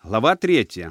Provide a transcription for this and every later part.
Глава 3.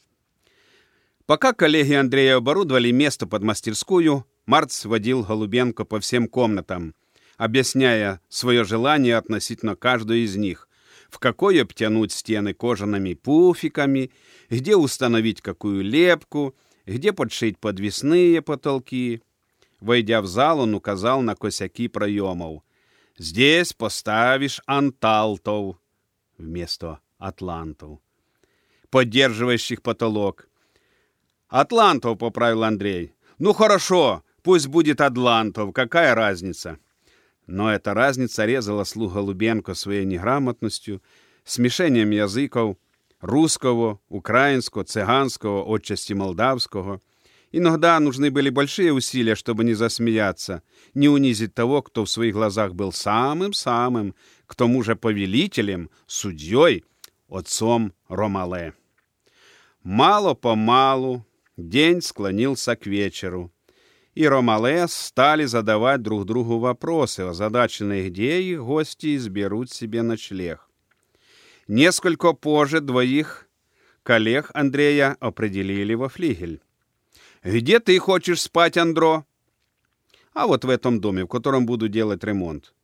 Пока коллеги Андрея оборудовали место под мастерскую, Марц водил Голубенко по всем комнатам, объясняя свое желание относительно каждой из них, в какой обтянуть стены кожаными пуфиками, где установить какую лепку, где подшить подвесные потолки. Войдя в зал, он указал на косяки проемов. «Здесь поставишь анталтов» вместо атлантов, поддерживающих потолок. «Атлантов», — поправил Андрей. «Ну хорошо, пусть будет атлантов, какая разница?» Но эта разница резала слух Голубенко своей неграмотностью, смешением языков русского, украинского, цыганского, отчасти молдавского. Иногда нужны были большие усилия, чтобы не засмеяться, не унизить того, кто в своих глазах был самым-самым, к тому же повелителем, судьей, отцом Ромале. Мало-помалу день склонился к вечеру, и Ромале стали задавать друг другу вопросы, озадаченные, где их гости изберут себе ночлег. Несколько позже двоих коллег Андрея определили во флигель. «Где ты хочешь спать, Андро?» «А вот в этом доме, в котором буду делать ремонт».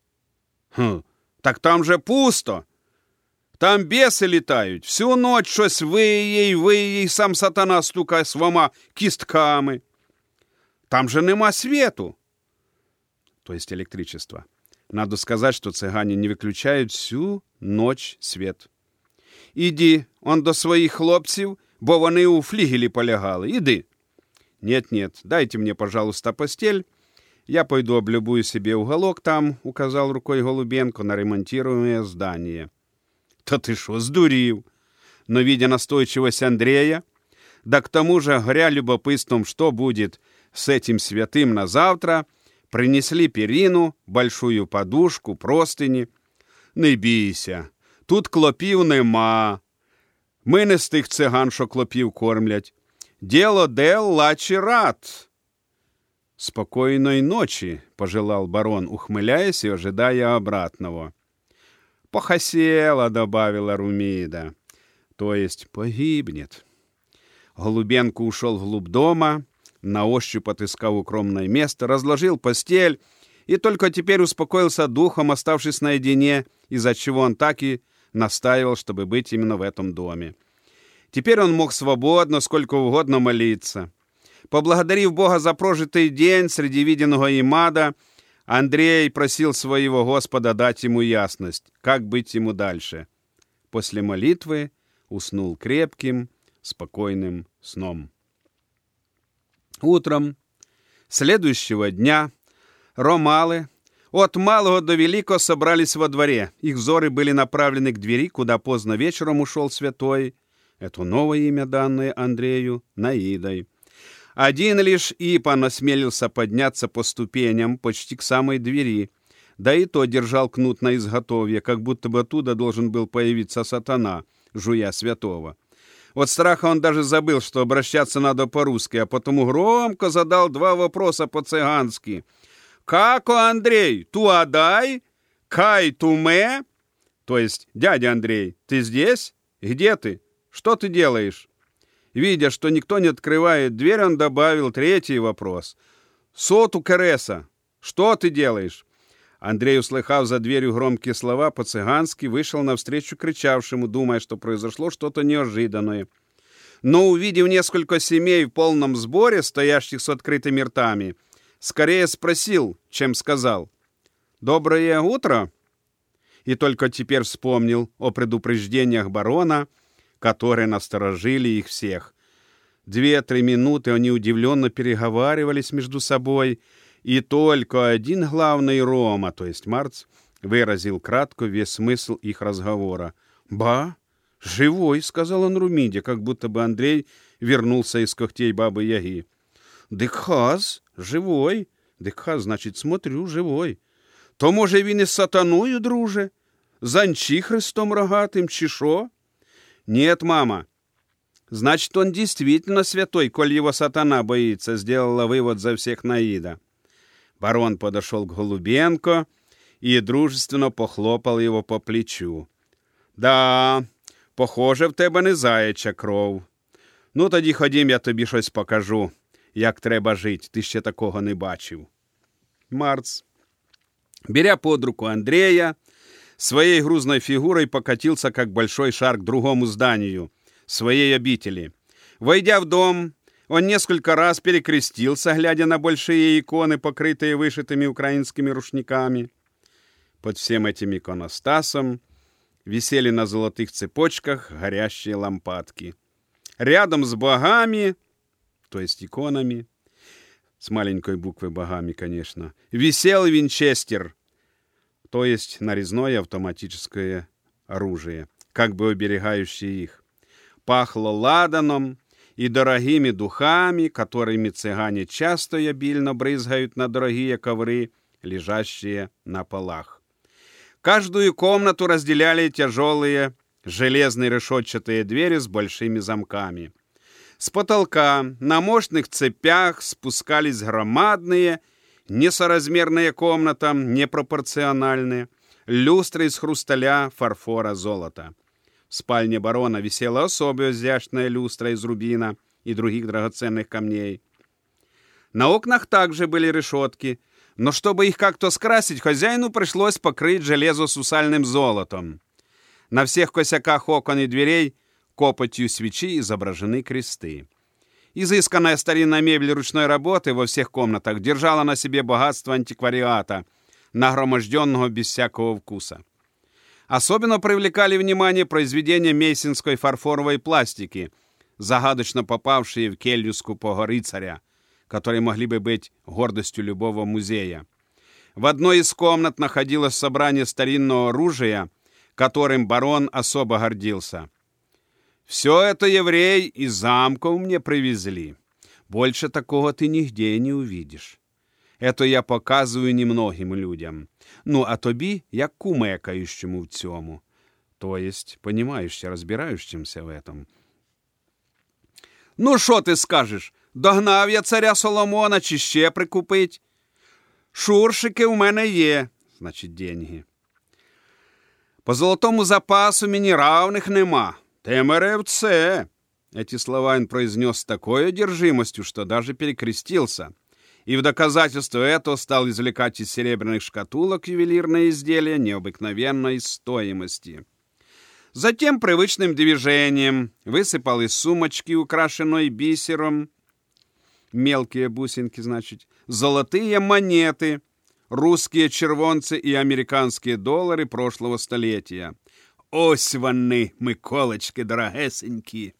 Так там же пусто. Там беси літають. Всю ночь щось виє, сам сатана стукає своїми кістками. Там же нема свету. То есть электричества. Надо сказать, что цыгане не выключают всю ночь свет. Іди, он до своїх хлопців, бо вони у флігелі полягали. Іди. Нет, дайте мне, пожалуйста, постель. Я пойду облюбую себе уголок там, указал рукой Голубенко на ремонтируемое здание. «Да ты шо, сдурил?» Но, видя настойчивость Андрея, да к тому же, горя любопытством, что будет с этим святым на завтра, принесли перину, большую подушку, простыни. «Не бійся, тут клопів нема. Ми не з тих циган, що клопів кормлять. Дело дел лачі рад». «Спокойной ночи», — пожелал барон, ухмыляясь и ожидая обратного. «Похосела», — добавила Румида, — «то есть погибнет». Голубенко ушел вглубь дома, на ощупь отыскал укромное место, разложил постель и только теперь успокоился духом, оставшись наедине, из-за чего он так и настаивал, чтобы быть именно в этом доме. Теперь он мог свободно, сколько угодно молиться. Поблагодарив Бога за прожитый день среди виденного им ада, Андрей просил своего Господа дать ему ясность, как быть ему дальше. После молитвы уснул крепким, спокойным сном. Утром следующего дня ромалы от малого до великого собрались во дворе. Их взоры были направлены к двери, куда поздно вечером ушел святой, это новое имя, данное Андрею, Наидой. Один лишь Ипан осмелился подняться по ступеням почти к самой двери, да и то держал кнут на изготовье, как будто бы оттуда должен был появиться сатана, жуя святого. От страха он даже забыл, что обращаться надо по-русски, а потому громко задал два вопроса по-цыгански. «Како, Андрей, туадай? Кай туме?» То есть, «Дядя Андрей, ты здесь? Где ты? Что ты делаешь?» Видя, что никто не открывает дверь, он добавил третий вопрос. «Соту Кереса, что ты делаешь?» Андрей, услыхав за дверью громкие слова по-цыгански, вышел навстречу кричавшему, думая, что произошло что-то неожиданное. Но, увидев несколько семей в полном сборе, стоящих с открытыми ртами, скорее спросил, чем сказал: «Доброе утро?» И только теперь вспомнил о предупреждениях барона, которые насторожили их всех. 2-3 минуты они удивленно переговаривались между собой, и только один главный Рома, то есть Марц, выразил кратко весь смысл их разговора. «Ба, живой», — сказал он Румиде, как будто бы Андрей вернулся из когтей бабы-яги. «Дикхаз, живой. Дикхаз, значит, смотрю, живой. То, може, він із сатаною, друже? З Анчихристом рогатим, чи шо?» «Нет, мама. Значит, он действительно святой, коль его сатана боится», — сделала вывод за всех Наида. Барон подошел к Голубенко и дружественно похлопал его по плечу. «Да, Похоже, в тебе не заяча кров. Ну, тоді ходім, я тобі щось покажу, як треба жити. Ти ще такого не бачив. Марц, беря под руку Андрея, своей грузной фигурой покатился, как большой шар, к другому зданию, своей обители. Войдя в дом, он несколько раз перекрестился, глядя на большие иконы, покрытые вышитыми украинскими рушниками. Под всем этим иконостасом висели на золотых цепочках горящие лампадки. Рядом с богами, то есть иконами, с маленькой буквы богами, конечно, висел винчестер, то есть нарезное автоматическое оружие, как бы оберегающее их. Пахло ладаном и дорогими духами, которыми цыгане часто и обильно брызгают на дорогие ковры, лежащие на полах. Каждую комнату разделяли тяжелые железные решетчатые двери с большими замками. С потолка на мощных цепях спускались громадные, несоразмерные комнатам, непропорциональные, люстры из хрусталя, фарфора, золота. В спальне барона висела особая изящная люстра из рубина и других драгоценных камней. На окнах также были решетки, но чтобы их как-то скрасить, хозяину пришлось покрыть железо сусальным золотом. На всех косяках окон и дверей копотью свечи изображены кресты. Изысканная старинная мебель ручной работы во всех комнатах держала на себе богатство антиквариата, нагроможденного без всякого вкуса. Особенно привлекали внимание произведения мейсинской фарфоровой пластики, загадочно попавшие в келью скупого рыцаря, которые могли бы быть гордостью любого музея. В одной из комнат находилось собрание старинного оружия, которым барон особо гордился. «Все это евреи из замков мне привезли. Больше такого ты нигде не увидишь. Это я показую немногим людям. Ну, а тобі, як кумекающему в цьому. То есть, понимающимся, разбирающимся в этом. Ну, що ти скажеш? Догнав я царя Соломона, чи ще прикупить? Шуршики у мене є, значить, деньги. По золотому запасу мені равних нема. Ты меревце. Эти слова он произнес с такой одержимостью, что даже перекрестился. И в доказательство этого стал извлекать из серебряных шкатулок ювелирные изделия необыкновенной стоимости. Затем привычным движением высыпал из сумочки, украшенной бисером, мелкие бусинки, значит, золотые монеты, русские червонцы и американские доллары прошлого столетия. Ось вони, Миколочки, дорогесенькі.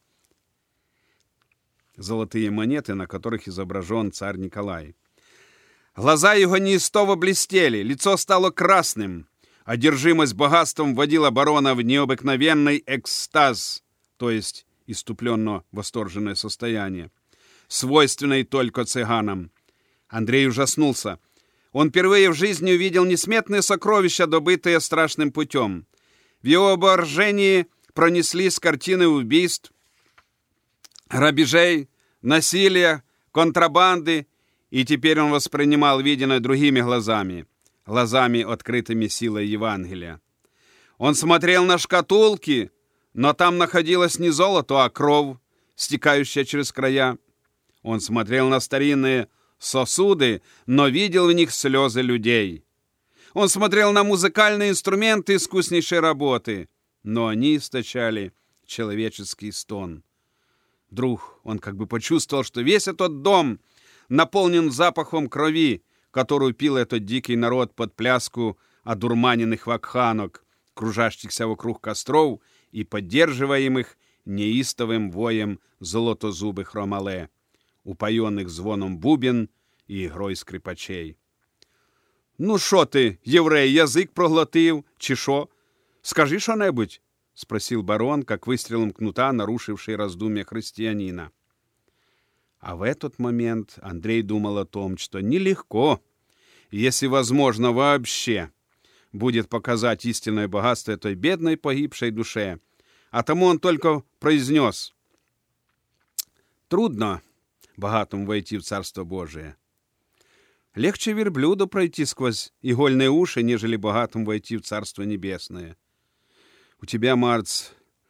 Золотые монеты, на которых изображен царь Николай. Глаза его неистово блестели, лицо стало красным. Одержимость богатством вводила барона в необыкновенный экстаз, то есть иступленно восторженное состояние, свойственное только цыганам. Андрей ужаснулся. Он впервые в жизни увидел несметные сокровища, добытые страшным путем. В его воображении пронеслись картины убийств, грабежей, насилия, контрабанды, и теперь он воспринимал виденное другими глазами, открытыми силой Евангелия. Он смотрел на шкатулки, но там находилось не золото, а кровь, стекающая через края. Он смотрел на старинные сосуды, но видел в них слезы людей. Он смотрел на музыкальные инструменты искуснейшей работы, но они источали человеческий стон. Вдруг он как бы почувствовал, что весь этот дом наполнен запахом крови, которую пил этот дикий народ под пляску одурманенных вакханок, кружащихся вокруг костров и поддерживаемых неистовым воем золотозубых ромале, упоенных звоном бубен и игрой скрипачей. «Ну що ти, єврей, язик проглотив, чи що? Скажи що-небудь?» — спросил барон, как выстрелом кнута, нарушивший раздумья христианина. А в этот момент Андрей думал о том, что нелегко, если возможно вообще, будет показать истинное богатство этой бедной погибшей душе. А тому он только произнес: «Трудно богатому войти в Царство Божие. Легче верблюду пройти сквозь игольные уши, нежели богатым войти в Царство Небесное. У тебя, Марц,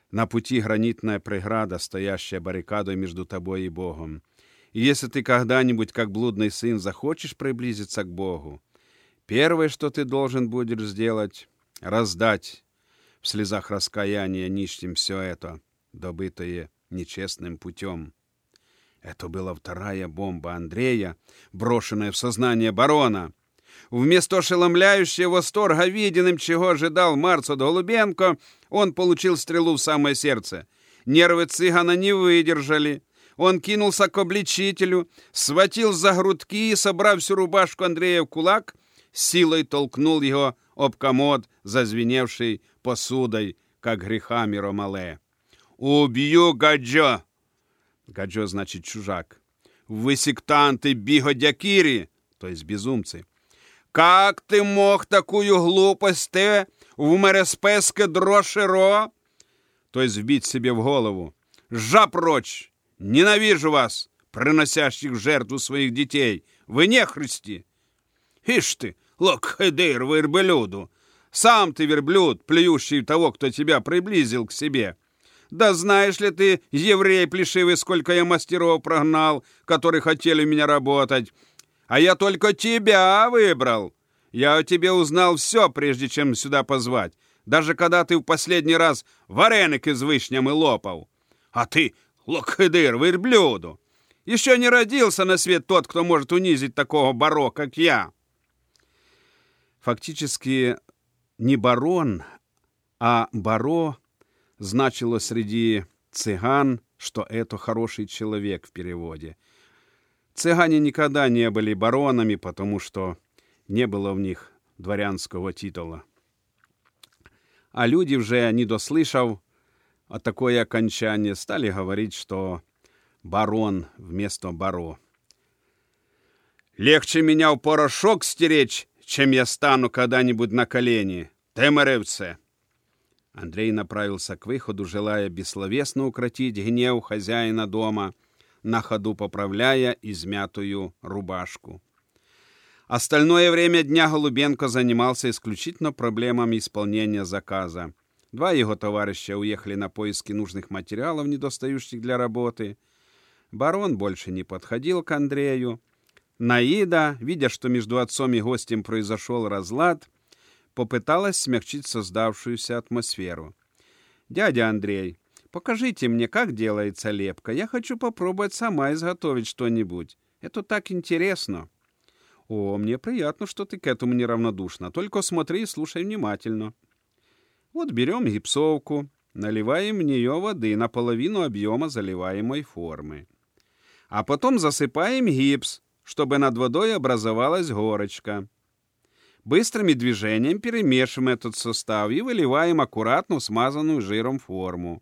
На пути гранитная преграда, стоящая баррикадой между тобой и Богом. И если ты когда-нибудь, как блудный сын, захочешь приблизиться к Богу, первое, что ты должен будешь сделать, раздать в слезах раскаяния нищим все это, добытое нечестным путем. Это была вторая бомба Андрея, брошенная в сознание барона. Вместо ошеломляющего восторга, виденным, чего ожидал Марцот Голубенко, он получил стрелу в самое сердце. Нервы цыгана не выдержали. Он кинулся к обличителю, схватил за грудки и, собрав всю рубашку Андрея в кулак, силой толкнул его об комод, зазвеневший посудой, как грехами Ромале. «Убью, гаджо!» Гаджо значит чужак. «Вы сектанты бигодякири», то есть безумцы. «Как ты мог такую глупость в мереспеске дрошеро?» То есть вбить себе в голову. «Жа прочь! Ненавижу вас, приносящих в жертву своих детей! Вы нехристи!» «Ишь ты, локхедыр, верблюду! Сам ты верблюд, плюющий того, кто тебя приблизил к себе! Да знаешь ли ты, еврей плешивый, сколько я мастеров прогнал, которые хотели у меня работать? А я только тебя выбрал. Я о тебе узнал все, прежде чем сюда позвать. Даже когда ты в последний раз вареники с вишнями лопал. А ты, локхедыр, верблюду! Еще не родился на свет тот, кто может унизить такого баро, как я!» Фактически не барон, а баро значило среди цыган, что это хороший человек в переводе. Цыгане никогда не были баронами, потому что не было в них дворянского титула. А люди, уже не дослышав такое окончание, стали говорить, что барон вместо баро. «Легче меня в порошок стеречь, чем я стану когда-нибудь на колени. Темеревце!» Андрей направился к выходу, желая бессловесно укротить гнев хозяина дома, на ходу поправляя измятую рубашку. Остальное время дня Голубенко занимался исключительно проблемами исполнения заказа. Два его товарища уехали на поиски нужных материалов, недостающих для работы. Барон больше не подходил к Андрею. Наида, видя, что между отцом и гостем произошел разлад, попыталась смягчить создавшуюся атмосферу. «Дядя Андрей, покажите мне, как делается лепка. Я хочу попробовать сама изготовить что-нибудь. Это так интересно». «О, мне приятно, что ты к этому неравнодушна. Только смотри и слушай внимательно. Вот берем гипсовку, наливаем в нее воды наполовину объема заливаемой формы. А потом засыпаем гипс, чтобы над водой образовалась горочка. Быстрыми движениями перемешиваем этот состав и выливаем аккуратно смазанную жиром форму.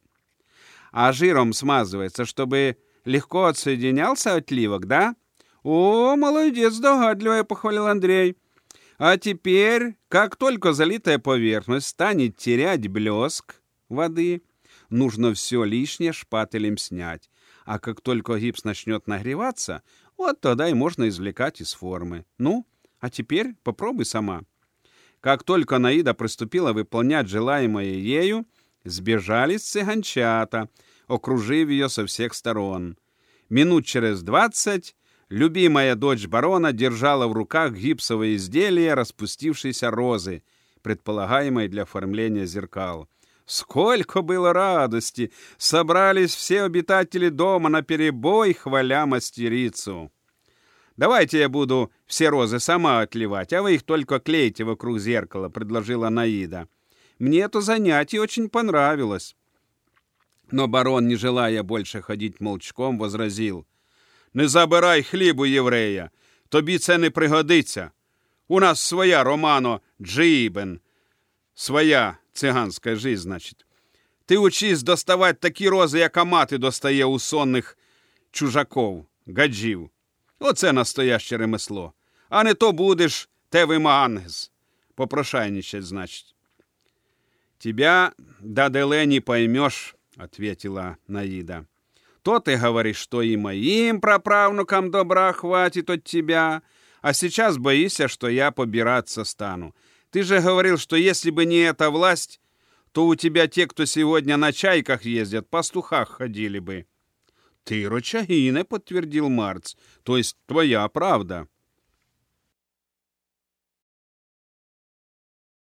А жиром смазывается, чтобы легко отсоединялся отливок, да? О, молодец, догадливая, похвалил Андрей. А теперь, как только залитая поверхность станет терять блеск воды, нужно все лишнее шпателем снять. А как только гипс начнет нагреваться, вот тогда и можно извлекать из формы. Ну, а теперь попробуй сама». Как только Наида приступила выполнять желаемое ею, сбежались цыганчата, окружив ее со всех сторон. Минут через 20 любимая дочь барона держала в руках гипсовое изделие распустившейся розы, предполагаемой для оформления зеркал. Сколько было радости! Собрались все обитатели дома наперебой, хваля мастерицу. «Давайте я буду все розы сама отливать, а вы их только клейте вокруг зеркала», — предложила Наида. «Мне это занятие очень понравилось». Но барон, не желая больше ходить молчком, возразил: «Не забирай хлібу єврея, тобі це не пригодиться. У нас своя Романо Джибен, своя циганська жизнь, значить. Ти учись доставати такі рози, яка мати достає у сонних чужаков, гаджів. Оце настояще ремесло. А не то будеш тевимангз, попрошайничать, значит». «Тебя, даделе, не поймешь», — ответила Наида. «То ты говоришь, что и моим праправнукам добра хватит от тебя, а сейчас боишься, что я побираться стану. Ты же говорил, что если бы не эта власть, то у тебя те, кто сегодня на чайках ездят, пастухах ходили бы». «Ты Рочагине», — подтвердил Марц, — «то есть твоя правда».